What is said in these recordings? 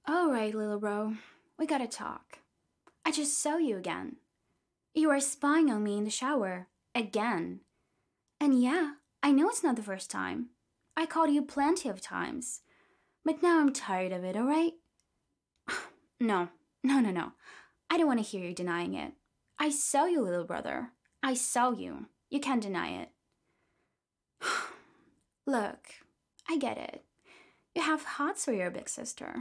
Alright, little bro. We gotta talk. I just saw you again. You were spying on me in the shower. Again. And yeah, I know it's not the first time. I called you plenty of times. But now I'm tired of it, alright? No, no. I don't want to hear you denying it. I saw you, little brother. I saw you. You can't deny it. Look, I get it. You have hots for your big sister.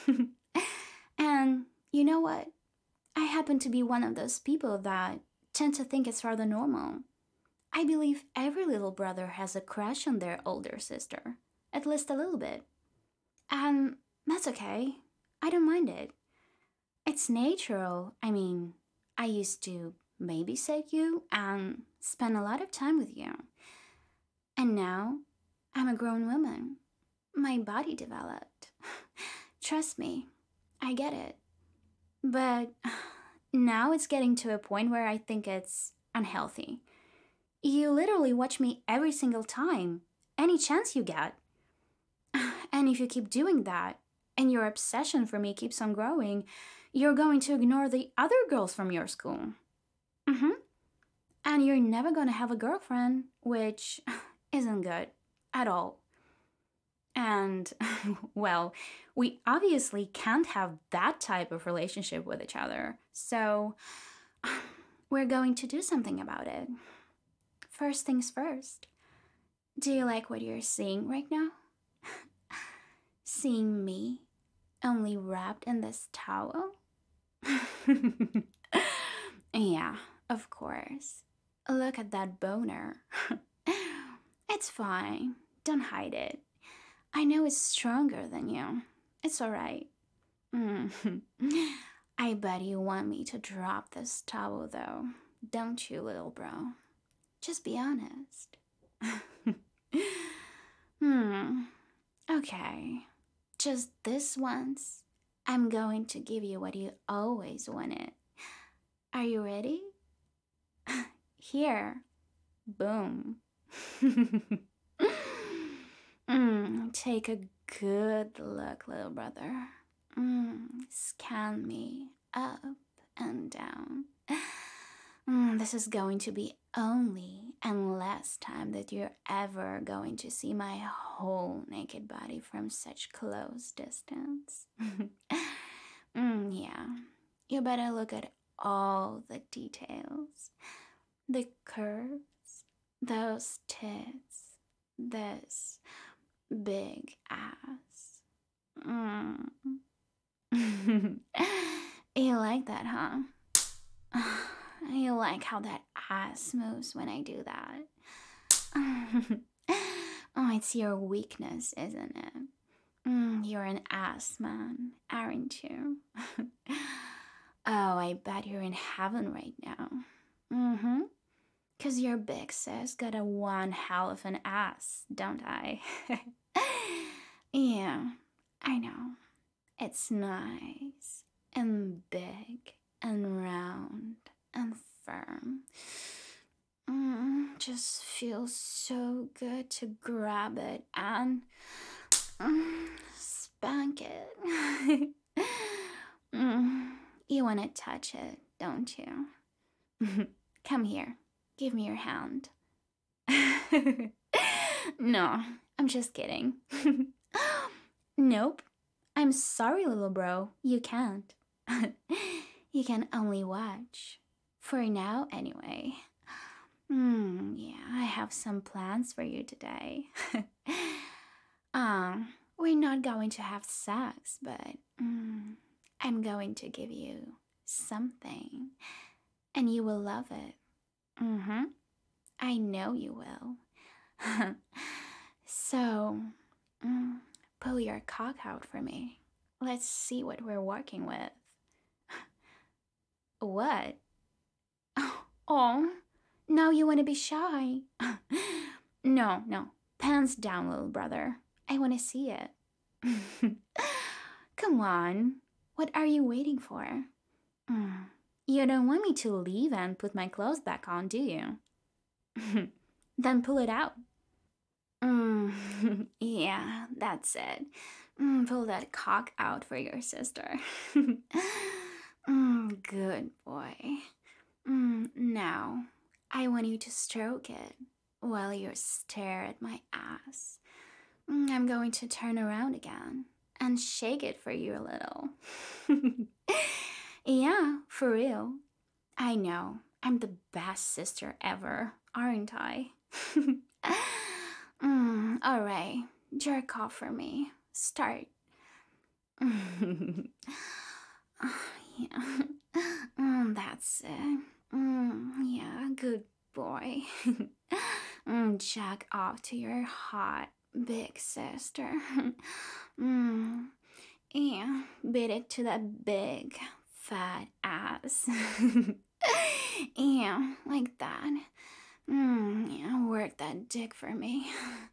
And you know what? I happen to be one of those people that tend to think it's rather normal. I believe every little brother has a crush on their older sister, at least a little bit. And that's okay. I don't mind it. It's natural. I mean, I used to babysit you and spend a lot of time with you. And now I'm a grown woman. My body developed. Trust me, I get it. But now it's getting to a point where I think it's unhealthy. You literally watch me every single time, any chance you get. And if you keep doing that, and your obsession for me keeps on growing, you're going to ignore the other girls from your school. Mm-hmm. And you're never going to have a girlfriend, which isn't good at all. And, well, we obviously can't have that type of relationship with each other. So, we're going to do something about it. First things first. Do you like what you're seeing right now? Seeing me only wrapped in this towel? Yeah, of course. Look at that boner. It's fine. Don't hide it. I know it's stronger than you. It's alright. I bet you want me to drop this towel though, don't you, little bro? Just be honest. Okay. Just this once, I'm going to give you what you always wanted. Are you ready? Here. Boom. Take a good look, little brother. Scan me up and down. This is going to be only and last time that you're ever going to see my whole naked body from such close distance. Yeah, you better look at all the details. The curves, those tits, this big ass. You like that, huh? You like how that ass moves when I do that? Oh, it's your weakness, isn't it? You're an ass man, aren't you? Oh, I bet you're in heaven right now. Mm-hmm. 'Cause your big sis got a one hell of an ass, don't I? Yeah, I know. It's nice and big and round and firm. Just feels so good to grab it and spank it. You want to touch it, don't you? Come here. Give me your hand. No, I'm just kidding. Nope. I'm sorry, little bro. You can't. You can only watch. For now, anyway. Yeah, I have some plans for you today. We're not going to have sex, but I'm going to give you something, and you will love it. I know you will. So, pull your cock out for me. Let's see what we're working with. What? Oh, now you want to be shy. No. Pants down, little brother. I want to see it. Come on. What are you waiting for? You don't want me to leave and put my clothes back on, do you? Then pull it out. Yeah, that's it. Pull that cock out for your sister. Good boy. Now, I want you to stroke it while you stare at my ass. I'm going to turn around again and shake it for you a little. Yeah, for real. I know, I'm the best sister ever, aren't I? Alright, jerk off for me. Start. Yeah. That's it. Yeah, good boy. Jack off to your hot big sister. mm, yeah, beat it to that big fat ass. Yeah, like that. Yeah, work that dick for me.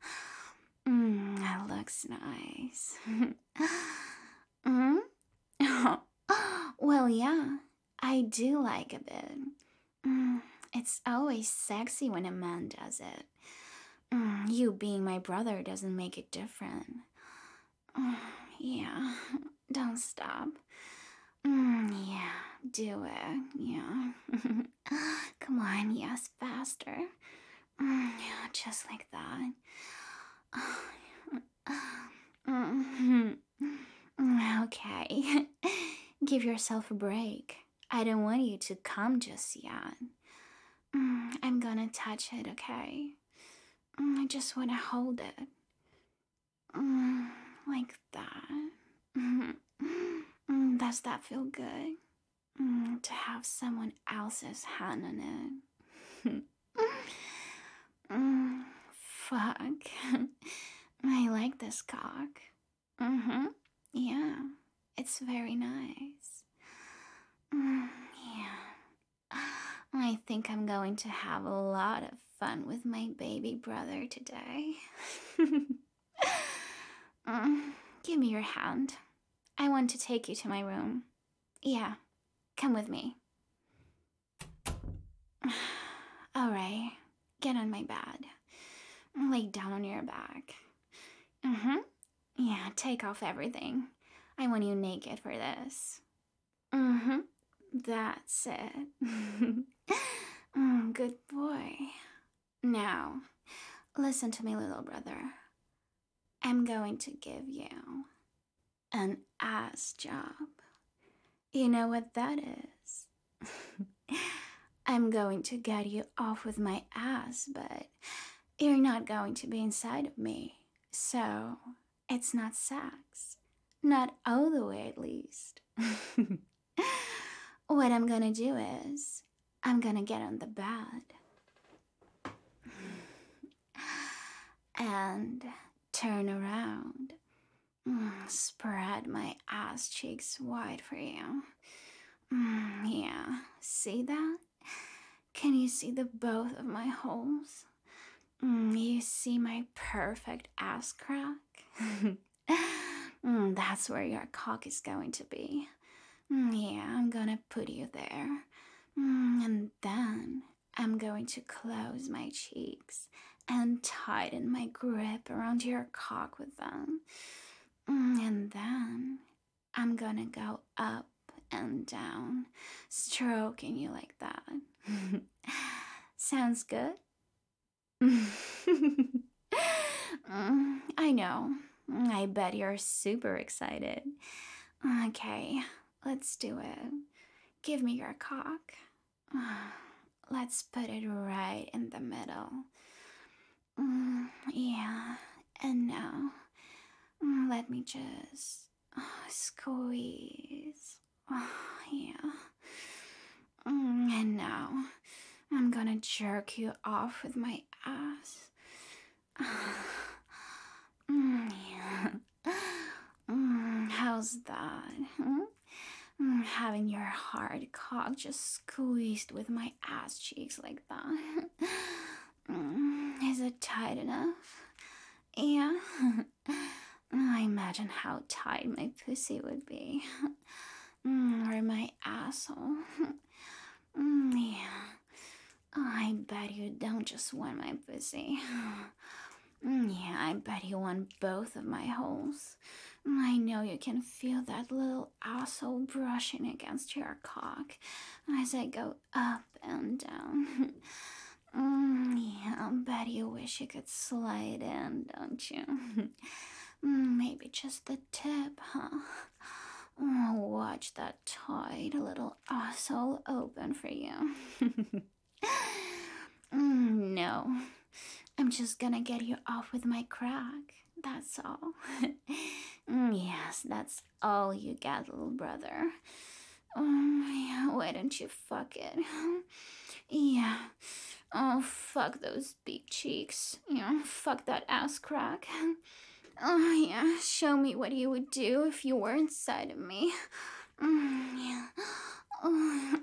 That looks nice. mm? Well, yeah, I do like a bit. Mm, it's always sexy when a man does it. You being my brother doesn't make it different. Mm, yeah, don't stop. Yeah, do it. Yeah. Come on, yes, faster. Yeah, just like that. Mhm. Okay. Give yourself a break. I don't want you to come just yet. I'm gonna touch it, okay? I just wanna hold it. Like that. Mhm. Does that feel good? To have someone else's hand on it. Mm, fuck. I like this cock. Mm-hmm. Yeah, it's very nice. Yeah. I think I'm going to have a lot of fun with my baby brother today. Mm, give me your hand. I want to take you to my room. Yeah, come with me. Alright, get on my bed. Lay down on your back. Mm-hmm. Yeah, take off everything. I want you naked for this. Mm-hmm. That's it. Good boy. Now, listen to me, little brother. I'm going to give you an ass job. You know what that is? I'm going to get you off with my ass, but you're not going to be inside of me. So, it's not sex. Not all the way, at least. What I'm gonna do is, I'm gonna get on the bed and turn around. Spread my ass cheeks wide for you. Yeah, see that? Can you see the both of my holes? You see my perfect ass crack? That's where your cock is going to be. Yeah, I'm gonna put you there. And then I'm going to close my cheeks and tighten my grip around your cock with them. And then I'm gonna go up and down, stroking you like that. Sounds good? I know. I bet you're super excited. Okay, let's do it. Give me your cock. Let's put it right in the middle. Yeah, and now let me just squeeze. Yeah. And now I'm gonna jerk you off with my ass. Yeah. How's that? Having your hard cock just squeezed with my ass cheeks like that. Is it tight enough? Yeah. I imagine how tight my pussy would be. Or my asshole. Yeah. I bet you don't just want my pussy. Yeah, I bet you want both of my holes. I know you can feel that little asshole brushing against your cock as I go up and down. Yeah, I bet you wish you could slide in, don't you? Maybe just the tip, huh? Oh, watch that tight little asshole open for you. No, I'm just gonna get you off with my crack. That's all. Yes, that's all you get, little brother. Yeah, why don't you fuck it? Yeah. Oh, fuck those big cheeks. Yeah, fuck that ass crack. Oh, yeah, show me what you would do if you were inside of me. Yeah. Oh,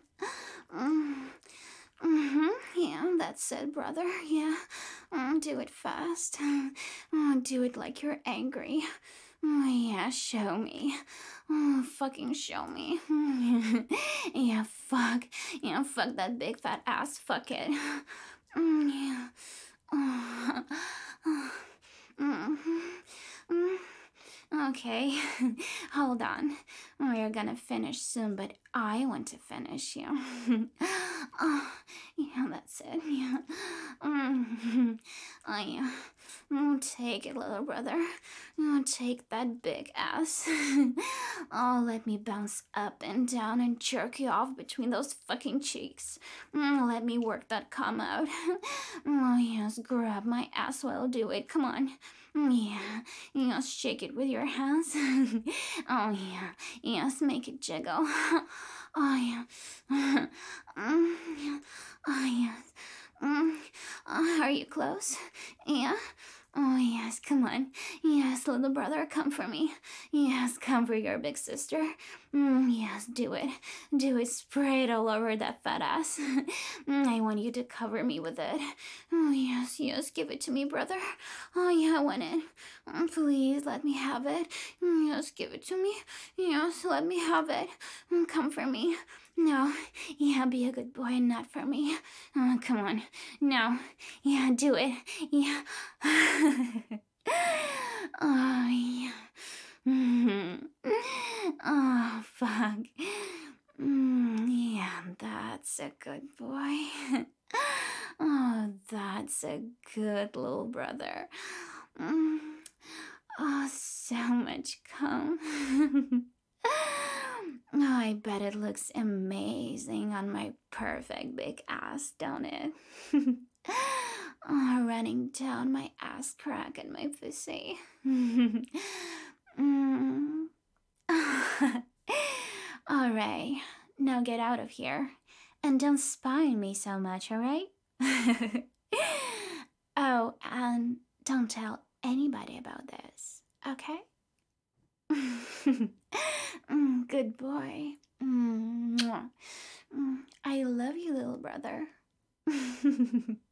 yeah, that's it, brother. Yeah. Do it fast. Do it like you're angry. Oh, yeah, show me. Oh, fucking show me. Yeah, fuck. Yeah, fuck that big fat ass. Fuck it. Yeah. Oh. Mhm. Okay, hold on. We're gonna finish soon, but I want to finish you. Oh, yeah, that's it. Yeah. Oh, yeah. Take it, little brother. Take that big ass. Oh, let me bounce up and down and jerk you off between those fucking cheeks. Let me work that cum out. Oh, yes, grab my ass while I do it. Come on. Yeah, yes, shake it with your hands. Oh, yeah, yes, make it jiggle. Oh, yeah. Yeah. Oh, yes. Mm. Are you close? Yeah? Oh, yes, come on. Yes, little brother, come for me. Yes, come for your big sister. Yes, do it. Do it. Spray it all over that fat ass. I want you to cover me with it. Oh, yes, yes, give it to me, brother. Oh, yeah, I want it. Please let me have it. Yes, give it to me. Yes, let me have it. Come for me. No, yeah, be a good boy and not for me. Come on. No, yeah, do it. Yeah. Oh, yeah. Oh, fuck. Yeah, that's a good boy. Oh, that's a good little brother. Mm. Oh, so much cum. Oh, I bet it looks amazing on my perfect big ass, don't it? Oh, running down my ass crack and my pussy. Mm. Alright, now get out of here. And don't spy on me so much, alright? Oh, and don't tell anybody about this, okay? Good boy. Mwah. I love you, little brother.